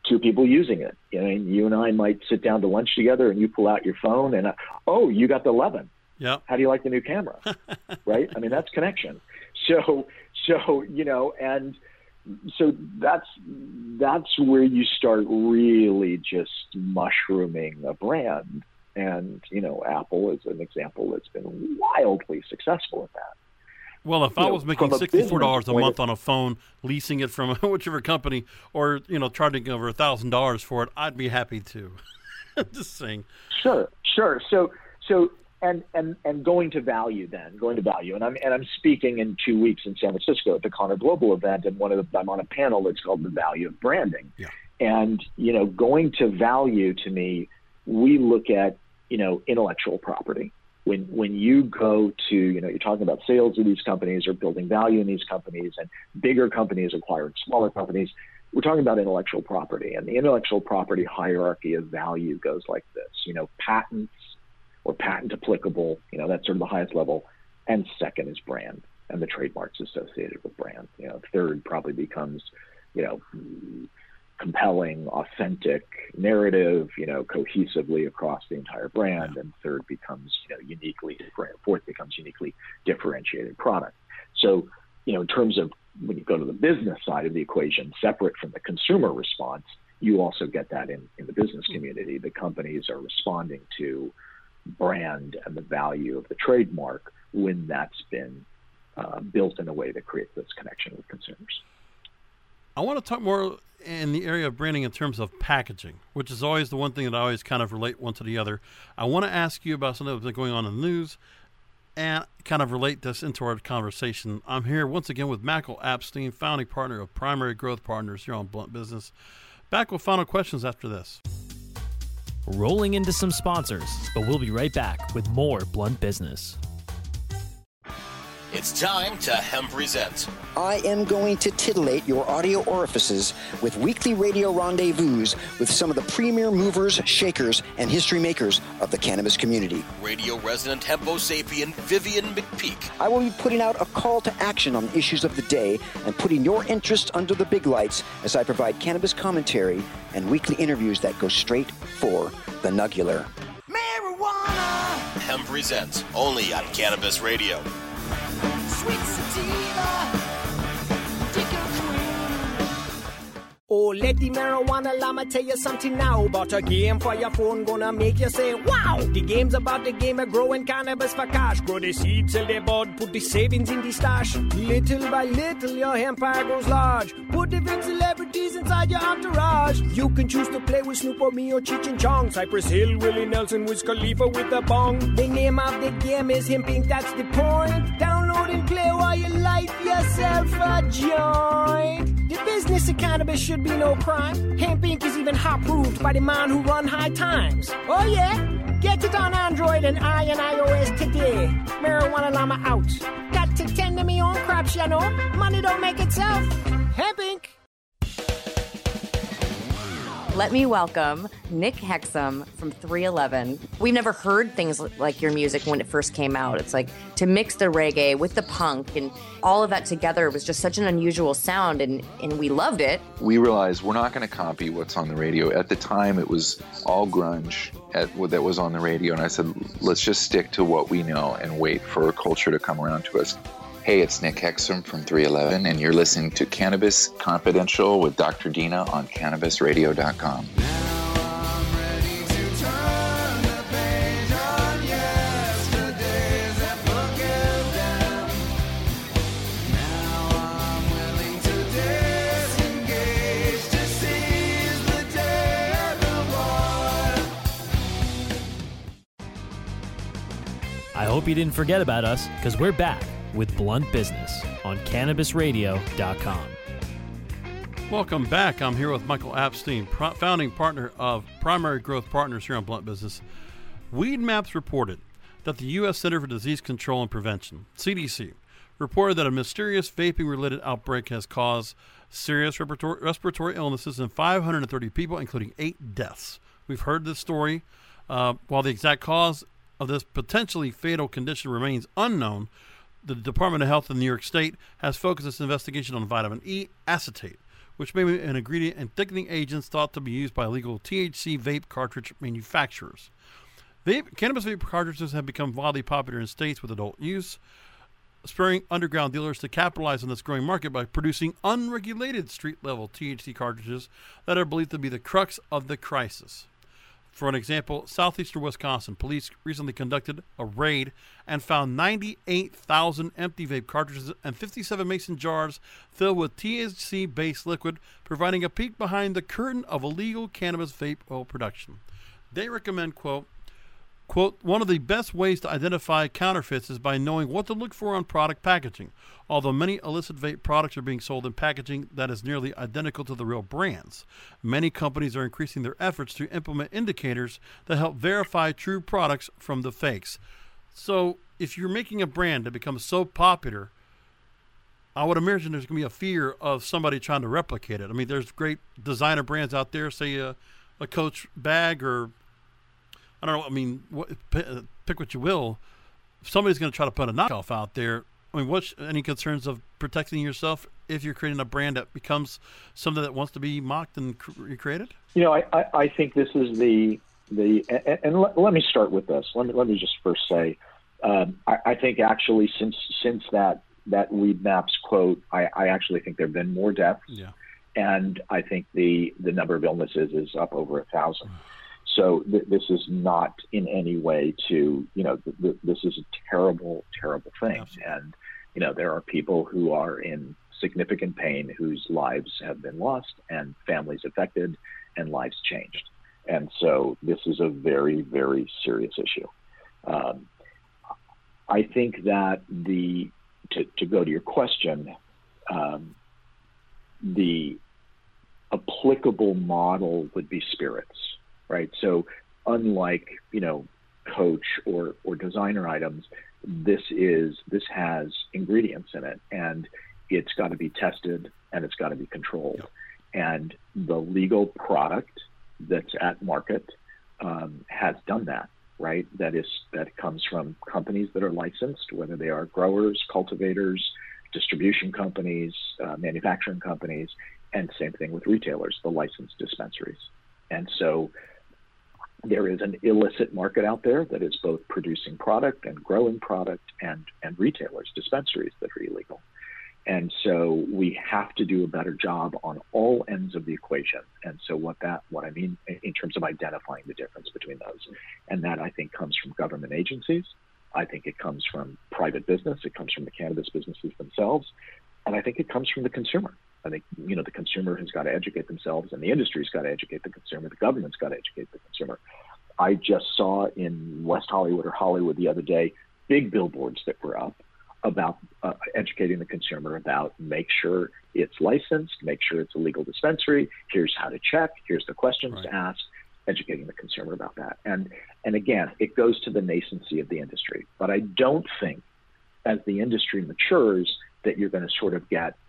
two people using it. You know, you and I might sit down to lunch together, and you pull out your phone, and uh, oh, you got the eleven. Yeah. How do you like the new camera? Right? I mean, that's connection. So, so you know, and so that's that's where you start really just mushrooming a brand. And you know, Apple is an example that's been wildly successful at that. Well, if You I know, was making from a sixty-four dollars a business month point on a phone, leasing it from whichever company, or, you know, charging over one thousand dollars for it, I'd be happy to. Just saying. Sure, sure. So, so, and, and, and going to value then, going to value. And I'm, and I'm speaking in two weeks in San Francisco at the Connor Global event, and one of the, I'm on a panel that's called The Value of Branding. Yeah. And, you know, going to value, to me, we look at, you know, intellectual property. When when you go to, you know, you're talking about sales of these companies or building value in these companies, and bigger companies acquiring smaller companies, we're talking about intellectual property. And the intellectual property hierarchy of value goes like this, you know, patents or patent applicable, you know, that's sort of the highest level. And second is brand and the trademarks associated with brand. You know, third probably becomes, you know, compelling, authentic narrative, you know, cohesively across the entire brand. And third becomes, you know, uniquely different. Fourth becomes uniquely differentiated product. So, you know, in terms of when you go to the business side of the equation, separate from the consumer response, you also get that in, in the business community. The companies are responding to brand and the value of the trademark when that's been uh, built in a way that creates this connection with consumers. I want to talk more in the area of branding in terms of packaging, which is always the one thing that I always kind of relate one to the other. I want to ask you about something that's been going on in the news and kind of relate this into our conversation. I'm here once again with Michael Apstein, founding partner of Primary Growth Partners here on Blunt Business. Back with final questions after this. Rolling into some sponsors, but we'll be right back with more Blunt Business. It's time to Hemp Present. I am going to titillate your audio orifices with weekly radio rendezvous with some of the premier movers, shakers, and history makers of the cannabis community. Radio resident Hempo sapien Vivian McPeak. I will be putting out a call to action on issues of the day and putting your interest under the big lights as I provide cannabis commentary and weekly interviews that go straight for the nugular. Marijuana! Hemp Present, only on Cannabis Radio. Sweet sativa, oh, let the marijuana llama tell you something now about a game for your phone gonna make you say, wow! The game's about the game of growing cannabis for cash. Grow the seeds, sell the bud, put the savings in the stash. Little by little, your empire grows large. Put different celebrities inside your entourage. You can choose to play with Snoop or me or Cheech and Chong, Cypress Hill, Willie Nelson, Wiz Khalifa with a bong. The name of the game is Hemp Incorporated, that's the point. Download and play while you light yourself a joint. The business of cannabis should be no crime. Hemp Incorporated is even hot-proofed by the man who run High Times. Oh yeah? Get it on Android and I and iOS today. Marijuana llama out. Got to tend to me own crops, you know. Money don't make itself. Hemp Incorporated. Let me welcome Nick Hexum from three eleven. We've never heard things like your music when it first came out. It's like to mix the reggae with the punk and all of that together was just such an unusual sound, and, and we loved it. We realized we're not going to copy what's on the radio. At the time, it was all grunge at, that was on the radio, and I said, let's just stick to what we know and wait for a culture to come around to us. Hey, it's Nick Hexum from three eleven, and you're listening to Cannabis Confidential with Doctor Dina on cannabis radio dot com. I hope you didn't forget about us, because we're back with Blunt Business on cannabis radio dot com. Welcome back. I'm here with Michael Apstein, pro- founding partner of Primary Growth Partners here on Blunt Business. Weedmaps reported that the U S Center for Disease Control and Prevention, C D C, reported that a mysterious vaping-related outbreak has caused serious respiratory, respiratory illnesses in five hundred thirty people, including eight deaths. We've heard this story. Uh, while the exact cause of this potentially fatal condition remains unknown, the Department of Health in New York State has focused its investigation on vitamin E acetate, which may be an ingredient in thickening agents thought to be used by illegal T H C vape cartridge manufacturers. Vape, cannabis vape cartridges have become wildly popular in states with adult use, spurring underground dealers to capitalize on this growing market by producing unregulated street-level T H C cartridges that are believed to be the crux of the crisis. For an example, southeastern Wisconsin police recently conducted a raid and found ninety-eight thousand empty vape cartridges and fifty-seven mason jars filled with T H C-based liquid, providing a peek behind the curtain of illegal cannabis vape oil production. They recommend, quote, Quote, one of the best ways to identify counterfeits is by knowing what to look for on product packaging. Although many illicit vape products are being sold in packaging that is nearly identical to the real brands, many companies are increasing their efforts to implement indicators that help verify true products from the fakes. So if you're making a brand that becomes so popular, I would imagine there's going to be a fear of somebody trying to replicate it. I mean, there's great designer brands out there, say a, a Coach bag or I don't know. I mean, what, pick what you will. If somebody's going to try to put a knockoff out there, I mean, what's any concerns of protecting yourself if you're creating a brand that becomes something that wants to be mocked and recreated? You know, I, I, I think this is the the and, and let, let me start with this. Let me let me just first say, um, I, I think actually since since that that Weedmaps quote, I, I actually think there have been more deaths, yeah, and I think the the number of illnesses is up over a thousand. So th- this is not in any way to, you know, th- th- this is a terrible, terrible thing. Absolutely. And, you know, there are people who are in significant pain whose lives have been lost and families affected and lives changed. And so this is a very, very serious issue. Um, I think that the, to, to go to your question, um, the applicable model would be spirits. Right. So unlike, you know, Coach or, or designer items, this is this has ingredients in it, and it's got to be tested and it's got to be controlled. Yep. And the legal product that's at market um, has done that. Right. That is that comes from companies that are licensed, whether they are growers, cultivators, distribution companies, uh, manufacturing companies, and same thing with retailers, the licensed dispensaries. And so there is an illicit market out there that is both producing product and growing product and, and retailers, dispensaries that are illegal. And so we have to do a better job on all ends of the equation. And so what that, what I mean in terms of identifying the difference between those, and that I think comes from government agencies. I think it comes from private business. It comes from the cannabis businesses themselves. And I think it comes from the consumer. I think, you know, the consumer has got to educate themselves, and the industry's got to educate the consumer. The government's got to educate the consumer. I just saw in West Hollywood or Hollywood the other day, big billboards that were up about uh, educating the consumer about make sure it's licensed, make sure it's a legal dispensary. Here's how to check. Here's the questions right. to ask, educating the consumer about that. And, and again, it goes to the nascency of the industry. But I don't think as the industry matures that you're going to sort of get,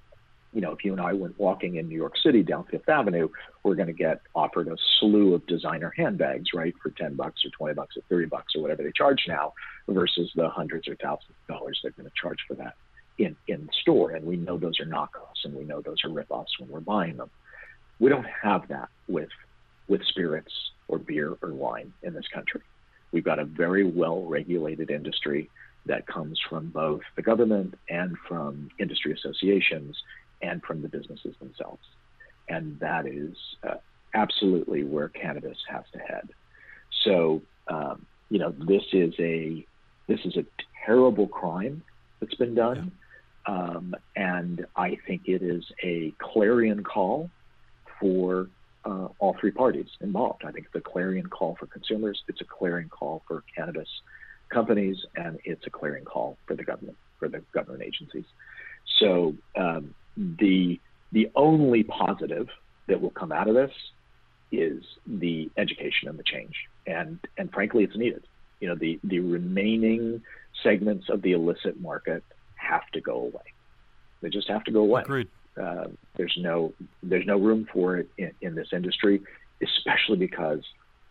you know, if you and I went walking in New York City down Fifth Avenue, we're going to get offered a slew of designer handbags, right, for ten bucks or twenty bucks or thirty bucks or whatever they charge now, versus the hundreds or thousands of dollars they're going to charge for that in, in the store. And we know those are knockoffs, and we know those are ripoffs when we're buying them. We don't have that with with spirits or beer or wine in this country. We've got a very well-regulated industry that comes from both the government and from industry associations and from the businesses themselves. And that is uh, absolutely where cannabis has to head. So, um, you know, this is a this is a terrible crime that's been done. Yeah. Um, and I think it is a clarion call for uh, all three parties involved. I think it's a clarion call for consumers. It's a clarion call for cannabis companies, and it's a clarion call for the government, for the government agencies. So, um, The the only positive that will come out of this is the education and the change, and and frankly, it's needed. You know, the the remaining segments of the illicit market have to go away. They just have to go away. Agreed. Uh, there's no there's no room for it in, in this industry, especially because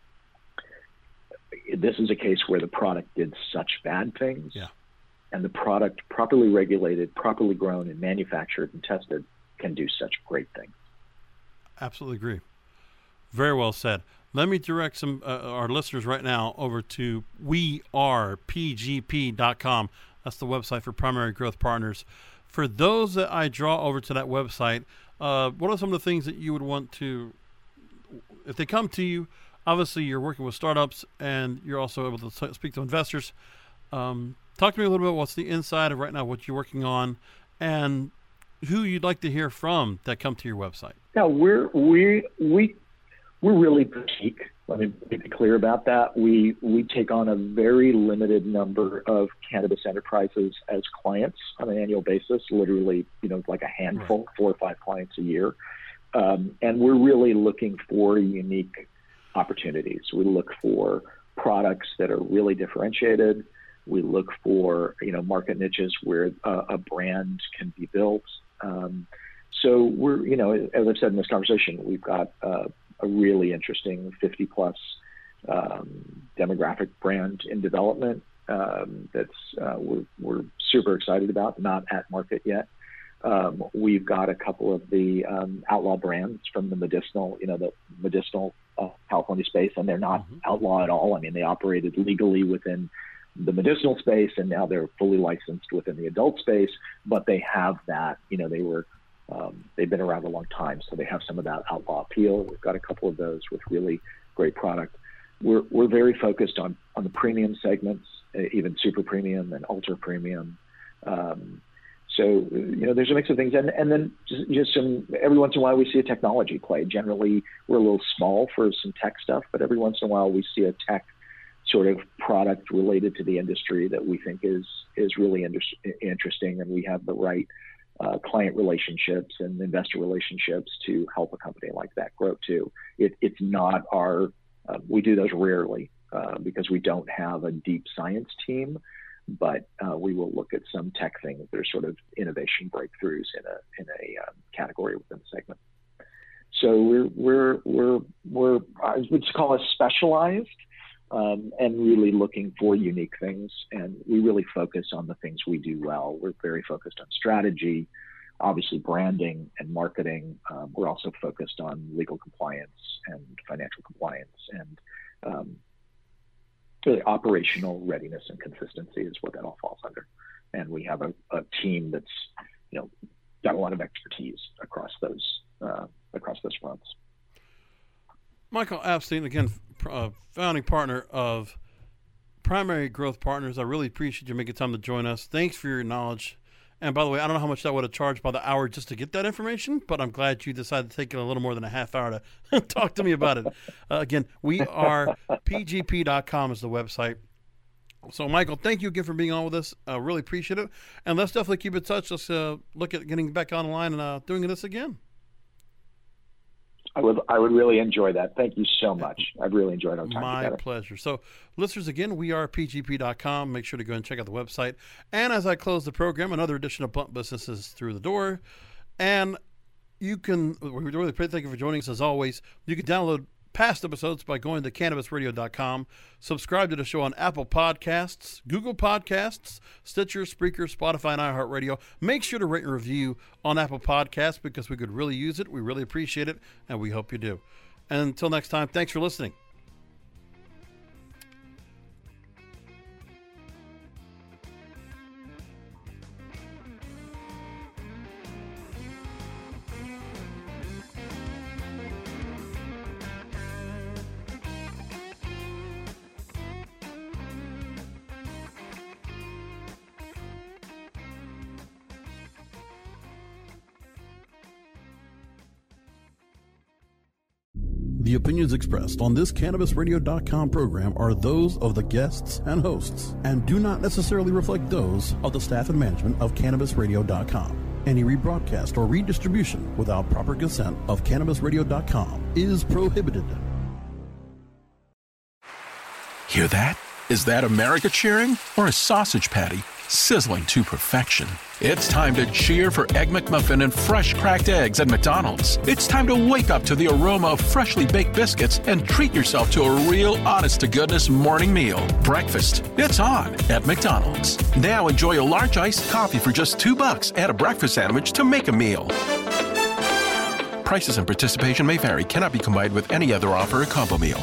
this is a case where the product did such bad things. Yeah. And the product, properly regulated, properly grown and manufactured and tested, can do such great things. Absolutely agree. Very well said. Let me direct some uh, our listeners right now over to we are P G P dot com. That's the website for Primary Growth Partners. For those that I draw over to that website, uh, what are some of the things that you would want to, if they come to you, obviously you're working with startups and you're also able to speak to investors. Um, talk to me a little bit what's the inside of right now, what you're working on, and who you'd like to hear from that come to your website. Yeah, we're, we, we, We're really boutique. Let me be clear about that. We we take on a very limited number of cannabis enterprises as clients on an annual basis, literally, you know, like a handful, right. four or five clients a year. Um, and we're really looking for unique opportunities. We look for products that are really differentiated. We look for, you know, market niches where a, a brand can be built. Um, so we're, you know, as I've said in this conversation, we've got uh, a really interesting fifty plus um, demographic brand in development um, that's uh, we're, we're super excited about, not at market yet. Um, we've got a couple of the um, outlaw brands from the medicinal, you know, the medicinal uh, California space, and they're not mm-hmm. outlaw at all. I mean, they operated legally within the medicinal space, and now they're fully licensed within the adult space, but they have that, you know, they were Um, they've been around a long time, so they have some of that outlaw appeal. We've got a couple of those with really great product. We're we're very focused on on the premium segments, even super premium and ultra premium. Um, so you know, there's a mix of things, and and then just, just some every once in a while we see a technology play. Generally, we're a little small for some tech stuff, but every once in a while we see a tech sort of product related to the industry that we think is is really inter- interesting, and we have the right Uh, client relationships and investor relationships to help a company like that grow too. It, it's not our, uh, we do those rarely uh, because we don't have a deep science team, but uh, we will look at some tech things that are sort of innovation breakthroughs in a in a um, category within the segment. So we're we're we're we're I would call us specialized. Um, and really looking for unique things. And we really focus on the things we do well. We're very focused on strategy, obviously branding and marketing. Um, we're also focused on legal compliance and financial compliance, and um, really operational readiness and consistency is what that all falls under. And we have a, a team that's, you know, got a lot of expertise across those uh, across those fronts. Michael Apstein, again, uh, founding partner of Primary Growth Partners. I really appreciate you making time to join us. Thanks for your knowledge. And by the way, I don't know how much that would have charged by the hour just to get that information, but I'm glad you decided to take a little more than a half hour to talk to me about it. Uh, again, we are P G P dot com is the website. So, Michael, thank you again for being on with us. I uh, really appreciate it. And let's definitely keep in touch. Let's uh, look at getting back on the line and uh, doing this again. I would I would really enjoy that. Thank you so much. I've really enjoyed our time My together. My pleasure. So, listeners, again, we are P G P dot com. Make sure to go and check out the website. And as I close the program, another edition of Blunt Business is through the door. And you can, we really thank you for joining us as always. You can download past episodes by going to cannabis radio dot com. Subscribe to the show on Apple Podcasts, Google Podcasts, Stitcher, Spreaker, Spotify, and iHeartRadio. Make sure to rate and review on Apple Podcasts because we could really use it. We really appreciate it, and we hope you do. And until next time, thanks for listening. The opinions expressed on this cannabis radio dot com program are those of the guests and hosts and do not necessarily reflect those of the staff and management of cannabis radio dot com. Any rebroadcast or redistribution without proper consent of cannabis radio dot com is prohibited. Hear that? Is that America cheering or a sausage patty sizzling to perfection? It's time to cheer for Egg McMuffin and fresh cracked eggs at McDonald's. It's time to wake up to the aroma of freshly baked biscuits and treat yourself to a real honest-to-goodness morning meal. Breakfast, it's on at McDonald's. Now enjoy a large iced coffee for just two bucks and a breakfast sandwich to make a meal. Prices and participation may vary. Cannot be combined with any other offer or combo meal.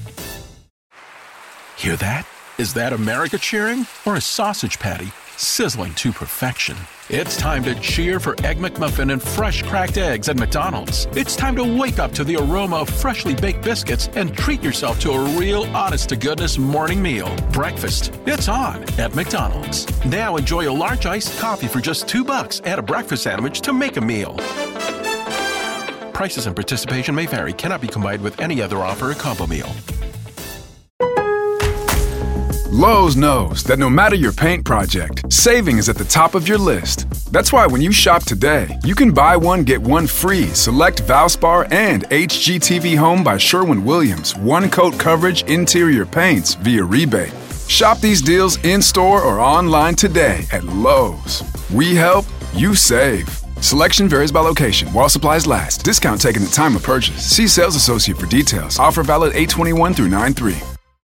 Hear that? Is that America cheering or a sausage patty sizzling to perfection? It's time to cheer for Egg McMuffin and fresh cracked eggs at McDonald's. It's time to wake up to the aroma of freshly baked biscuits and treat yourself to a real honest-to-goodness morning meal. Breakfast, it's on at McDonald's. Now enjoy a large iced coffee for just two bucks. Add a breakfast sandwich to make a meal. Prices and participation may vary. Cannot be combined with any other offer or combo meal. Lowe's knows that no matter your paint project, saving is at the top of your list. That's why when you shop today, you can buy one, get one free. Select Valspar and H G T V Home by Sherwin-Williams. One coat coverage interior paints via rebate. Shop these deals in-store or online today at Lowe's. We help, you save. Selection varies by location. While supplies last. Discount taken at time of purchase. See sales associate for details. Offer valid eight twenty-one through nine three.